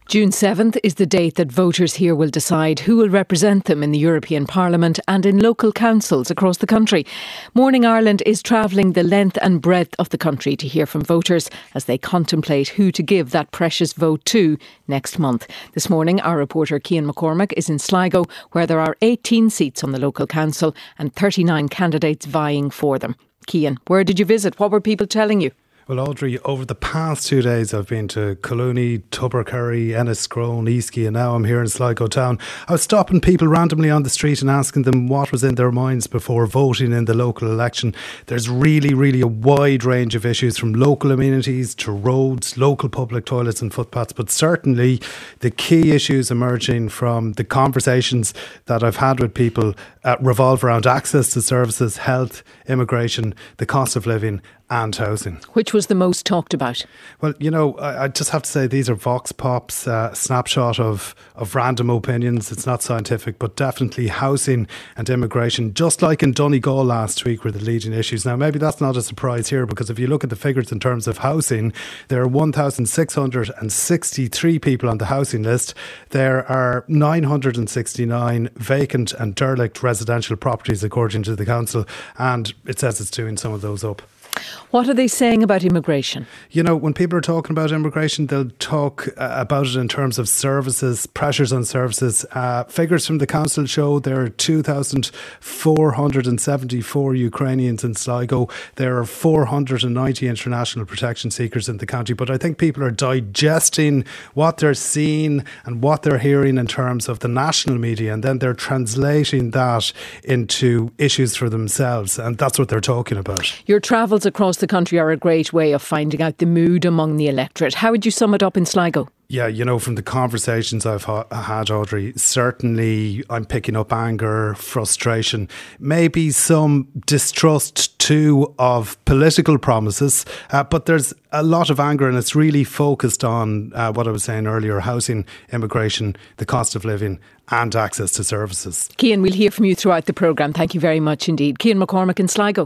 June 7th is the date that voters here will decide who will represent them in the European Parliament and in local councils across the country. Morning Ireland is travelling the length and breadth of the country to hear from voters as they contemplate who to give that precious vote to next month. This morning, our reporter Cian McCormack is in Sligo, where there are 18 seats on the local council and 39 candidates vying for them. Cian, where did you visit? What were people telling you? Well, Audrey, over the past 2 days I've been to Collooney, Tubbercurry, Enniscrone, Easky, and now I'm here in Sligo town. I was stopping people randomly on the street and asking them what was in their minds before voting in the local election. There's really a wide range of issues, from local amenities to roads, local public toilets and footpaths, but certainly the key issues emerging from the conversations that I've had with people revolve around access to services, health, immigration, the cost of living and housing. Which was the most talked about? Well, you know, I just have to say these are vox pops, snapshot of random opinions. It's not scientific, but definitely housing and immigration, just like in Donegal last week, were the leading issues. Now, maybe that's not a surprise here, because if you look at the figures in terms of housing, there are 1,663 people on the housing list. There are 969 vacant and derelict residential properties, according to the council, and it says it's doing some of those up. What are they saying about immigration? You know, when people are talking about immigration, they'll talk about it in terms of services, pressures on services. Figures from the council show there are 2,474 Ukrainians in Sligo. There are 490 international protection seekers in the county. But I think people are digesting what they're seeing and what they're hearing in terms of the national media, and then they're translating that into issues for themselves. And that's what they're talking about. Your travels across the country are a great way of finding out the mood among the electorate. How would you sum it up in Sligo? Yeah, you know, from the conversations I've had, Audrey, certainly I'm picking up anger, frustration, maybe some distrust too of political promises, but there's a lot of anger, and it's really focused on what I was saying earlier: housing, immigration, the cost of living and access to services. Cian, we'll hear from you throughout the programme. Thank you very much indeed. Cian McCormack in Sligo.